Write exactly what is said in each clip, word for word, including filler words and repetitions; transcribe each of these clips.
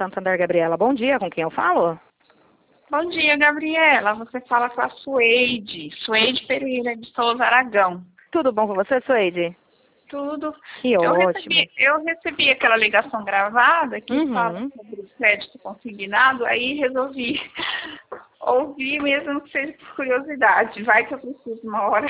Santander, Gabriela. Bom dia, com quem eu falo? Bom dia, Gabriela. Você fala com a Suede, Suede Pereira de Souza Aragão. Tudo bom com você, Suede? Tudo. Que eu ótimo. Recebi, eu recebi aquela ligação gravada que Uhum. fala sobre o crédito consignado, aí resolvi ouvir mesmo que seja por curiosidade. Vai que eu preciso uma hora.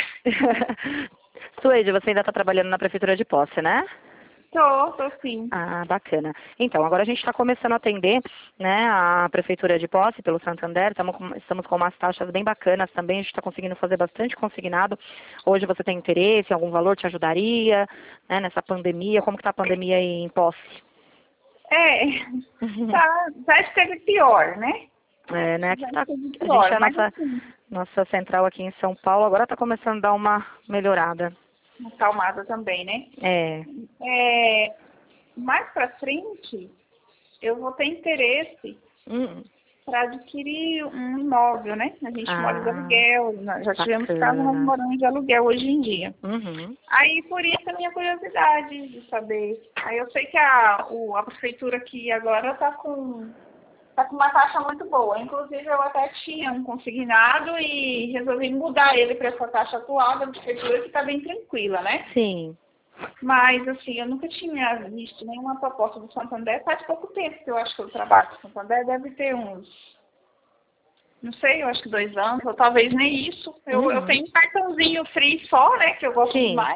Suede, você ainda está trabalhando na Prefeitura de Posse, né? Tô, tô sim. Ah, bacana. Então, agora a gente está começando a atender, né, a Prefeitura de Posse pelo Santander, estamos com, estamos com umas taxas bem bacanas também, a gente está conseguindo fazer bastante consignado. Hoje você tem interesse, algum valor te ajudaria, né, nessa pandemia? Como que está a pandemia aí em Posse? É, tá, já esteve pior, né? É, né, aqui Já tá, esteve a gente, pior, a mas nossa, assim, nossa central aqui em São Paulo agora está começando a dar uma melhorada. acalmada também, né? É. É, mais para frente, eu vou ter interesse Hum. para adquirir um imóvel, né? A gente mora de Ah, aluguel, nós já tivemos casa, mas bacana. moramos de aluguel hoje em dia. Uhum. Aí, por isso, a minha curiosidade de saber. Aí, eu sei que a, o, a prefeitura aqui agora está com, tá com uma taxa muito boa. Inclusive, eu até tinha um consignado e resolvi mudar ele para essa taxa atual da prefeitura, que está bem tranquila, né? Sim. Mas, assim, eu nunca tinha visto nenhuma proposta do Santander. Faz pouco tempo que eu acho que eu trabalho com o Santander. Deve ter uns, não sei, eu acho que dois anos, ou talvez nem isso. Eu, Uhum. eu tenho um cartãozinho free só, né, que eu gosto Sim. demais.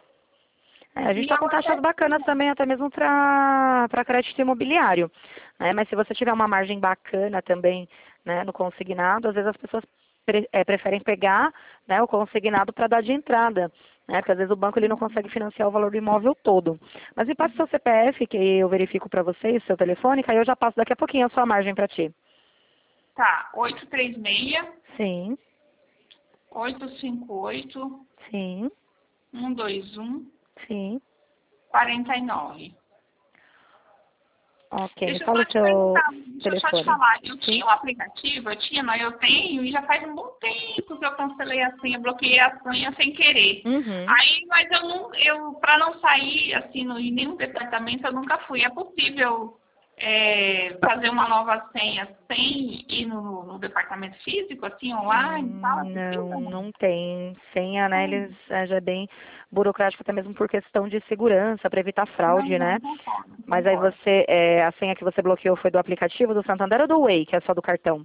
É, a gente E está eu com taxas até bacanas também, até mesmo para crédito imobiliário. Né? Mas se você tiver uma margem bacana também, né, no consignado, às vezes as pessoas pre é, preferem pegar, né, o consignado para dar de entrada. Né? Porque às vezes o banco ele não consegue financiar o valor do imóvel todo. Mas me passe seu C P F, que eu verifico para você, seu telefone, que aí eu já passo daqui a pouquinho a sua margem para ti. Tá, oito três seis, Sim, oito cinco oito, sim, um dois um, sim. quatro nove. Ok, me Deixa eu fala só o te seu perguntar, deixa eu só te telefone. falar. Eu Sim? tinha um aplicativo, eu tinha, não, eu tenho, e já faz um bom tempo que eu cancelei a senha, bloqueei a senha sem querer. Uhum. Aí, mas eu não, eu, para não sair, assim, no, em nenhum departamento, eu nunca fui. É possível é, fazer uma nova senha sem ir no, no departamento físico, assim, online e tal? É Hum, possível? Não, não tem senha, né? Não, Eles é, já é bem burocrático, até mesmo por questão de segurança, para evitar não, fraude, não, né? concordo, Mas aí concordo. você, é, a senha que você bloqueou foi do aplicativo do Santander ou do Way, que é só do cartão?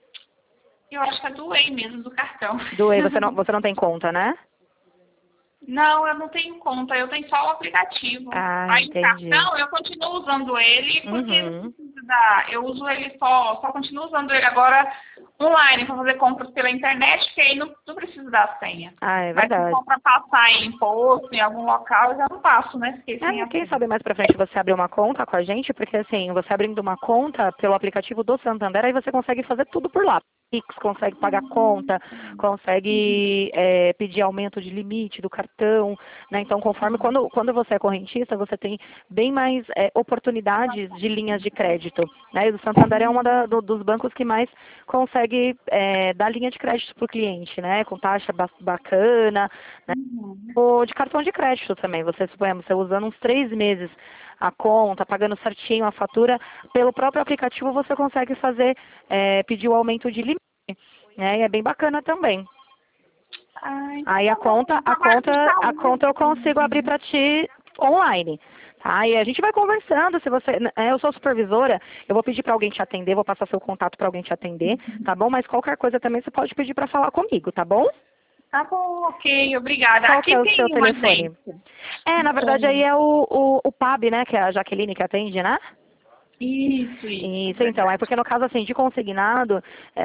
Eu acho que é do Way mesmo, do cartão. Do Way, você não, você não tem conta, né? Não, eu não tenho conta, eu tenho só o aplicativo. Ah, Aí o entendi. cartão, eu continuo usando ele, porque não Uhum. precisa dar. Eu uso ele só, só continuo usando ele agora online, para fazer compras pela internet, porque aí não, não precisa dar senha. Ah, é Mas se verdade. for para passar em imposto, em algum local, eu já não passo, né? Fiquei sem É, a quem senha. sabe mais pra frente você abrir uma conta com a gente, porque assim, você abrindo uma conta pelo aplicativo do Santander, aí você consegue fazer tudo por lá. Pix, consegue pagar conta, consegue é, pedir aumento de limite do cartão, né? Então, conforme quando, quando você é correntista, você tem bem mais é, oportunidades de linhas de crédito. Né? E o Santander é um do, dos bancos que mais consegue é, dar linha de crédito para o cliente, né? Com taxa ba bacana, né? Uhum. Ou de cartão de crédito também. Você, suponhamos, você usando uns três meses a conta, pagando certinho a fatura, pelo próprio aplicativo você consegue fazer, é, pedir o aumento de limite, né? E é bem bacana também. Ah, então Aí a tá bom. conta, Eu a trabalho com conta, a saúde. conta eu consigo abrir para ti online. Tá? E a gente vai conversando, se você, é, eu sou supervisora, eu vou pedir para alguém te atender, vou passar seu contato para alguém te atender, tá bom? Mas qualquer coisa também você pode pedir para falar comigo, tá bom? Tá bom, ok, obrigada. Qual que Aqui é o seu tem um telefone? agente. É, na verdade aí Um, é o, o, o P A B, né, que é a Jaqueline que atende, né? isso, isso, Isso, então, é verdade. porque no caso, assim, de consignado,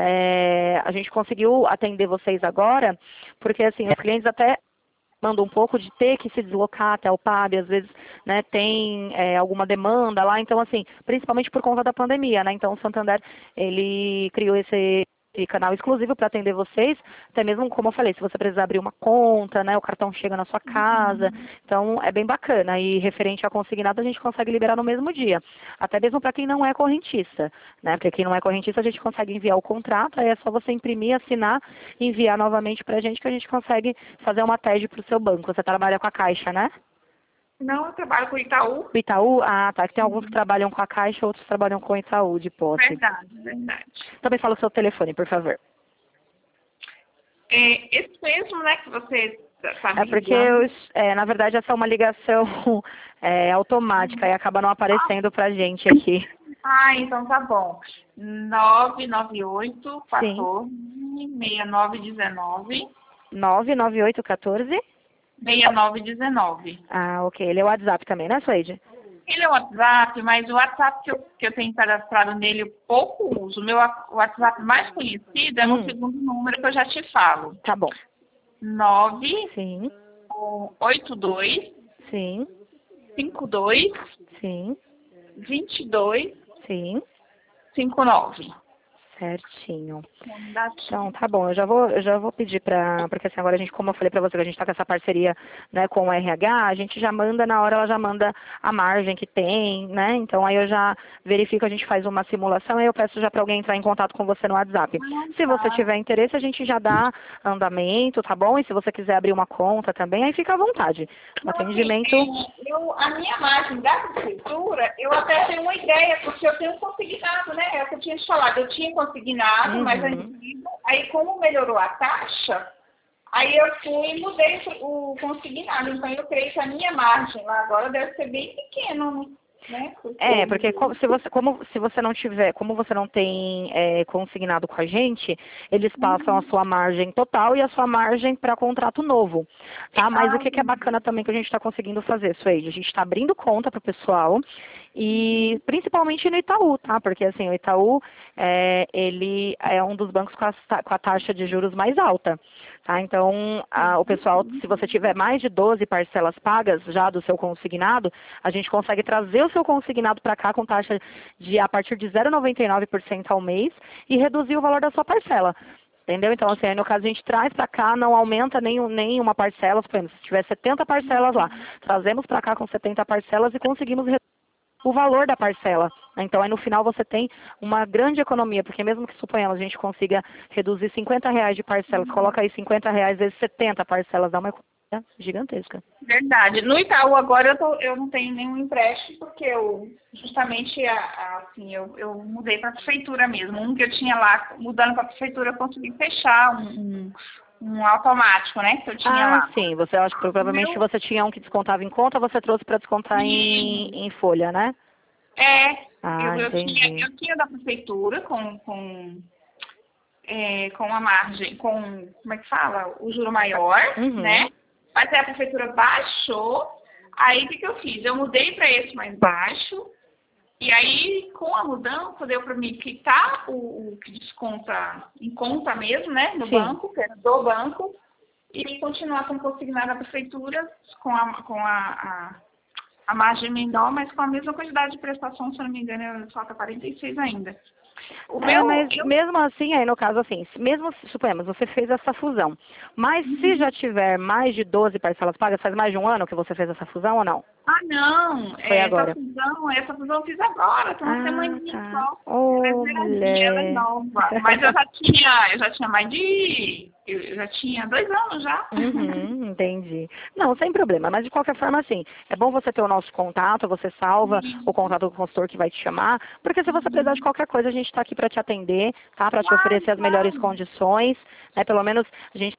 é, a gente conseguiu atender vocês agora, porque, assim, os clientes até mandam um pouco de ter que se deslocar até o P A B, às vezes, né, tem é, alguma demanda lá, então, assim, principalmente por conta da pandemia, né, então o Santander, ele criou esse esse canal exclusivo para atender vocês, até mesmo, como eu falei, se você precisar abrir uma conta, né, o cartão chega na sua casa, então é bem bacana, e referente a consignado a gente consegue liberar no mesmo dia, até mesmo para quem não é correntista, né, porque quem não é correntista a gente consegue enviar o contrato, aí é só você imprimir, assinar e enviar novamente para a gente que a gente consegue fazer uma T E D para o seu banco. Você trabalha com a Caixa, né? Não, eu trabalho com o Itaú. O Itaú? Ah, tá. Que tem alguns que trabalham com a Caixa, outros trabalham com o Itaú de posse. Verdade, verdade. Também fala o seu telefone, por favor. É, esse mesmo, né, que você está É porque, eu, é, na verdade, essa é uma ligação é, automática e acaba não aparecendo pra gente aqui. Ah, então tá bom. nove nove oito, Sim. quatorze, seis nove um nove. nove nove oito um quatro? seis nove um nove. Ah, ok. Ele é o WhatsApp também, né, Suede? Ele é o WhatsApp, mas o WhatsApp que eu, que eu tenho cadastrado nele, eu pouco uso. O meu wa- o WhatsApp mais conhecido é no Hum. segundo número que eu já te falo. Tá bom. nove Sim, oito dois, sim, cinco dois, sim, vinte e dois, sim. cinco nove. Certinho. Então, tá bom, eu já vou, eu já vou pedir para, porque assim, agora a gente, como eu falei para você, que a gente está com essa parceria, né, com o R H, a gente já manda, na hora ela já manda a margem que tem, né, então aí eu já verifico, a gente faz uma simulação e eu peço já para alguém entrar em contato com você no WhatsApp. Se você tiver interesse, a gente já dá andamento, tá bom? E se você quiser abrir uma conta também, aí fica à vontade. O Não, assim, atendimento... é, eu, a minha margem da prefeitura, eu até tenho uma ideia, porque eu tenho consignado, né? É o que eu tinha te falado, eu tinha consignado, Uhum. mas antigo, aí como melhorou a taxa, aí eu fui e mudei o consignado, então eu creio que a minha margem lá agora deve ser bem pequena, né? Porque É, porque como, se você, como se você não tiver, como você não tem é, consignado com a gente, eles passam a sua margem total e a sua margem para contrato novo, tá? Mas o que, que é bacana também que a gente está conseguindo fazer, Suede? A gente está abrindo conta para o pessoal e principalmente no Itaú, tá? Porque assim, o Itaú, é, ele é um dos bancos com a, com a taxa de juros mais alta, tá? Então, a, o pessoal, se você tiver mais de doze parcelas pagas já do seu consignado, a gente consegue trazer o seu consignado para cá com taxa de a partir de zero vírgula noventa e nove por cento ao mês e reduzir o valor da sua parcela. Entendeu? Então, assim, aí no caso a gente traz para cá, não aumenta nem, nem uma parcela, por exemplo, se tiver setenta parcelas lá, trazemos para cá com setenta parcelas e conseguimos reduzir o valor da parcela. Então, aí no final você tem uma grande economia, porque mesmo que suponhamos a gente consiga reduzir cinquenta reais de parcelas, coloca aí cinquenta reais vezes setenta parcelas, dá uma economia gigantesca. Verdade. No Itaú agora eu, tô, eu não tenho nenhum empréstimo, porque eu justamente a, a, assim, eu, eu mudei para a prefeitura mesmo. Um que eu tinha lá, mudando para a prefeitura, eu consegui fechar um, um, um automático, né? Que eu tinha Ah, lá. sim, você acha que provavelmente Meu, você tinha um que descontava em conta, você trouxe para descontar em, em folha, né? é, Ah, eu, eu, tinha, entendi. eu tinha da prefeitura com, com, é, com a margem, com, como é que fala? O juro maior, Uhum. né? Mas aí a prefeitura baixou, aí o que, que eu fiz? Eu mudei para esse mais baixo, e aí com a mudança deu para mim quitar o, o que desconta em conta mesmo, né? No Sim. banco, que era do banco, e continuar com consignado da prefeitura com a, com a, a, a margem menor, mas com a mesma quantidade de prestação, se eu não me engano, falta quarenta e seis ainda. O É, meu, mas eu, mesmo assim, aí no caso assim, se- mesmo, se- suponhamos, você fez essa fusão, mas se já tiver mais de doze parcelas pagas, faz mais de um ano que você fez essa fusão ou não? ah, não, Foi é, essa agora? fusão, essa fusão eu fiz agora, tem uma Ah, semaninha tá. só. Ela é Ô, zeradinha, ela é mulher. nova. Mas eu já tinha, eu já tinha mais de, eu já tinha dois anos já. Uhum, entendi. Não, sem problema, mas de qualquer forma, assim, é bom você ter o nosso contato, você salva o contato do consultor que vai te chamar, porque se você precisar de qualquer coisa, a gente está aqui para te atender, tá? Para te Claro, oferecer as melhores claro. condições, né? Pelo menos a gente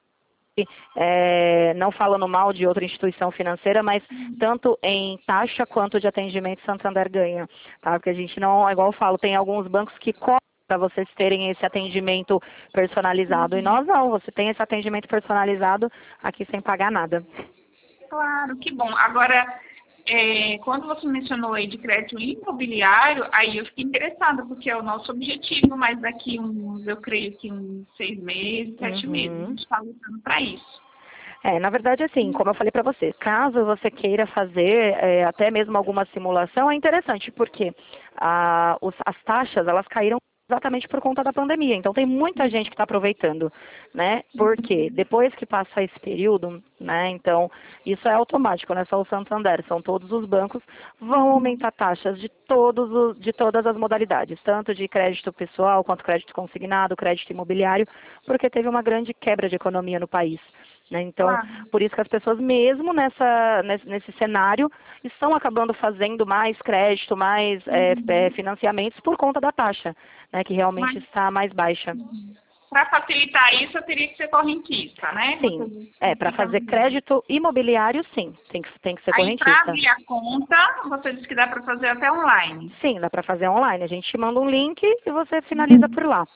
é, não falando mal de outra instituição financeira, mas tanto em taxa quanto de atendimento Santander ganha, tá? Porque a gente não, igual eu falo, tem alguns bancos que cobram para vocês terem esse atendimento personalizado. E nós não, você tem esse atendimento personalizado aqui sem pagar nada. Claro, que bom. Agora, é, quando você mencionou aí de crédito imobiliário, aí eu fiquei interessada, porque é o nosso objetivo, mas daqui uns, eu creio que uns seis meses, sete meses, a Uhum. gente está lutando para isso. É, na verdade, assim, como eu falei para você, caso você queira fazer é, até mesmo alguma simulação, é interessante, porque ah, os- as taxas, elas caíram exatamente por conta da pandemia. Então, tem muita gente que está aproveitando, né? Porque depois que passa esse período, né? Então, isso é automático, não é só o Santander, são todos os bancos, vão aumentar taxas de, todos os, de todas as modalidades, tanto de crédito pessoal, quanto crédito consignado, crédito imobiliário, porque teve uma grande quebra de economia no país. Né? Então, Claro. por isso que as pessoas, mesmo nessa, nesse, nesse cenário, estão acabando fazendo mais crédito, mais é, é, financiamentos por conta da taxa, né, que realmente Mas- está mais baixa. Para facilitar isso, eu teria que ser correntista, né? Sim, Você disse é, que para fica- fazer crédito imobiliário, sim, tem que, tem que ser Aí, para correntista. abrir a conta, você disse que dá para fazer até online. Sim, dá para fazer online. A gente te manda um link e você finaliza por lá.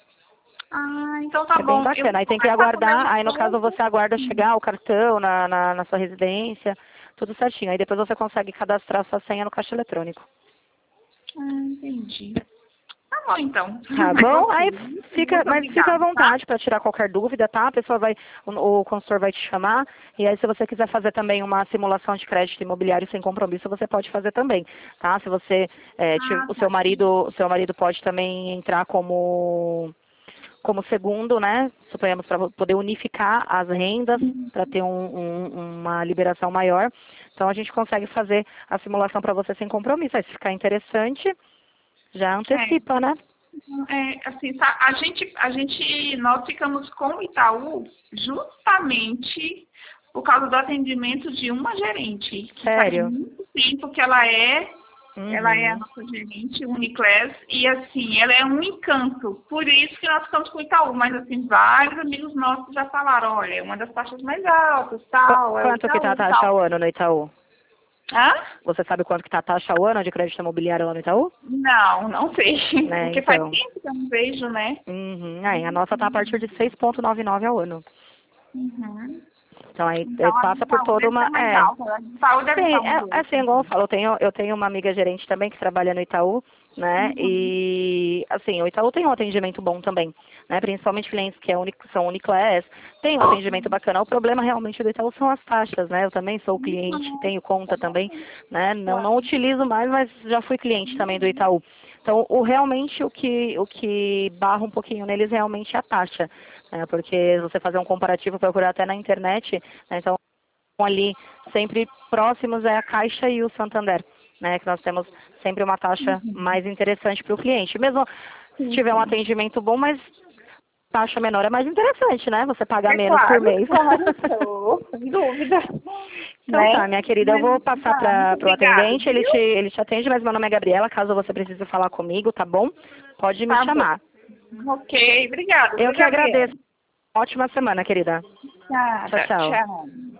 Ah, então tá É bem bom. Eu bacana. vou Aí tem que começar com o meu aguardar, aí no caso esposo. você aguarda chegar o cartão na, na, na sua residência, tudo certinho. Aí depois você consegue cadastrar sua senha no caixa eletrônico. Ah, entendi. Tá bom, então. Tá bom? Aí Ok. fica, Muito mas fica à obrigada, tá? vontade para tirar qualquer dúvida, tá? A pessoa vai, o, o consultor vai te chamar. E aí se você quiser fazer também uma simulação de crédito imobiliário sem compromisso, você pode fazer também, tá? Se você, é, te- Ah, o seu tá. marido, o seu marido pode também entrar como como segundo, né? Suponhamos para poder unificar as rendas para ter um- um- uma liberação maior. Então a gente consegue fazer a simulação para você sem compromisso. Aí se ficar interessante, já antecipa, né? É, assim, sa- a gente, a gente, nós ficamos com o Itaú justamente por causa do atendimento de uma gerente. Que faz Sério? muito tempo que ela é, ela é a Uhum. nossa gerente, Uniclass, e assim, ela é um encanto. Por isso que nós ficamos com o Itaú, mas assim, vários amigos nossos já falaram, olha, é uma das taxas mais altas, Qu- tal, é o Quanto que tá a Itaú, taxa ao tal. ano no Itaú? Hã? Você sabe quanto que tá a taxa ao ano de crédito imobiliário lá no Itaú? Não, não sei, Né, porque faz então. tempo que eu não vejo, né? Uhum. Aí, a nossa tá a partir de seis vírgula noventa e nove ao ano. Uhum. Então aí eh, Então a do passa por Itaú toda deve uma. ser mais É. alta. A do Itaú deve Sim, estar uns é, é dois. assim, igual eu falo, eu tenho, eu tenho uma amiga gerente também que trabalha no Itaú, né? Uhum. E assim, o Itaú tem um atendimento bom também, né? Principalmente clientes que é uni, são Uniclass, tem um atendimento bacana. O problema realmente do Itaú são as taxas, né? Eu também sou cliente, tenho conta também, né? Não, não utilizo mais, mas já fui cliente também do Itaú. Então, o, realmente o que, o que barra um pouquinho neles realmente é a taxa, né? Porque você fazer um comparativo, procurar até na internet, né? Então ali sempre próximos é a Caixa e o Santander, né? Que nós temos sempre uma taxa mais interessante para o cliente. Mesmo se Sim, tiver um sim. atendimento bom, mas taxa menor é mais interessante, né? Você pagar É menos por claro, mês. claro, tô, sem dúvida. Então Né? tá, minha querida, eu Mas, vou passar tá, muito para o obrigada, atendente, ele viu? te, ele te atende, mas meu nome é Gabriela, caso você precise falar comigo, tá bom? Pode me Tá bom. chamar. Ok, obrigada, Eu viu, que Gabriela? agradeço. Ótima semana, querida. Tchau, Nada, tchau. tchau.